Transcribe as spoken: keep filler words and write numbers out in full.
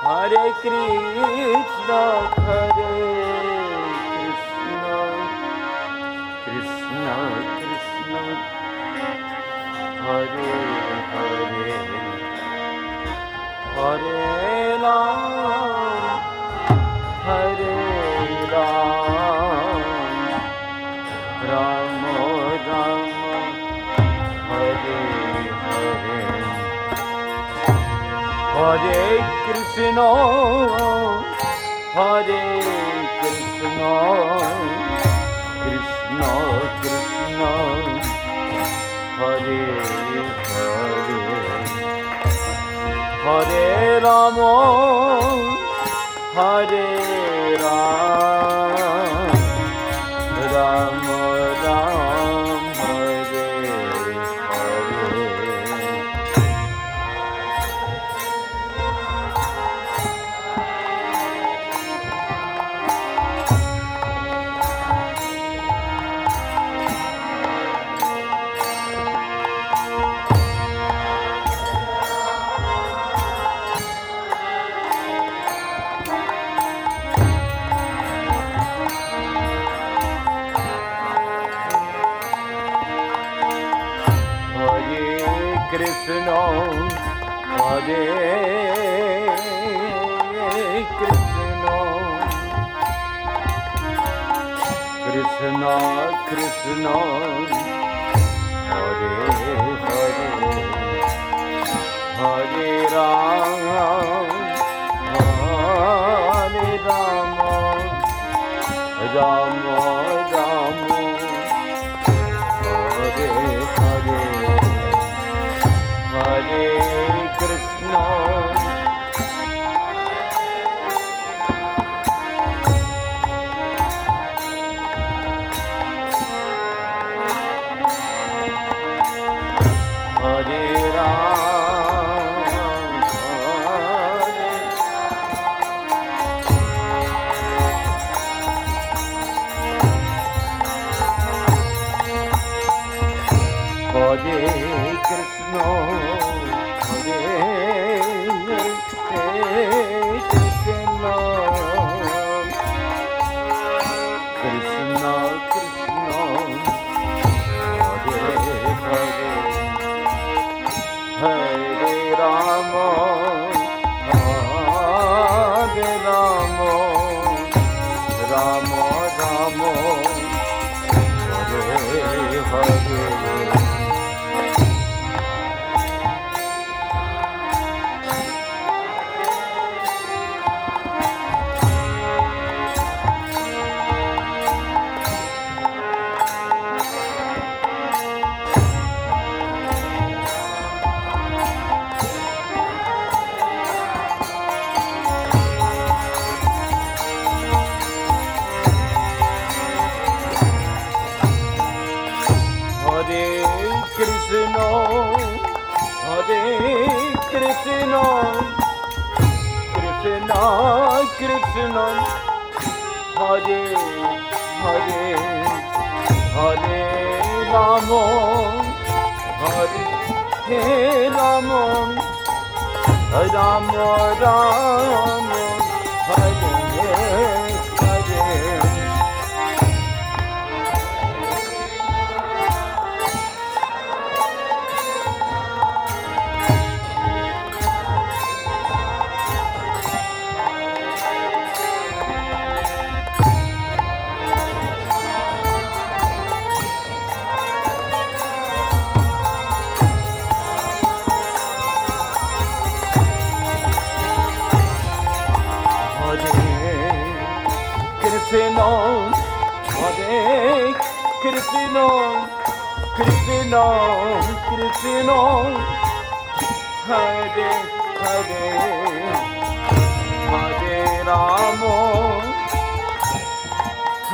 Hare Krishna, Hare Krishna, Krishna Krishna, Hare Hare, Hare Ram, Hare Ram, Ram Ram, Hare Hare, Hare Krishna, Hare Krishna, Krishna Krishna, Hare Hare, Hare Rama, Hare Ram, Ram Ram, Hare Hare. Krishna, Hare Krishna, Krishna Krishna, Hare Hare, Hare Ram, Hare Rama, Rama Rama, Hare Hare, Hare Krishna, Hare Ram, Hare Krishna, Hare Krishna, Krishna Krishna, Hare Hare, Hare Rama, Hare Rama, Rama Rama, Hare Hare. Hare Krishna, Hare Krishna, Krishna Krishna, Hare Hare, Hare Rama, Hare Rama, Rama Rama, Hare Hare. Krishna, Hare Krishna, Krishna Krishna, Hare Hare, Hare Rama,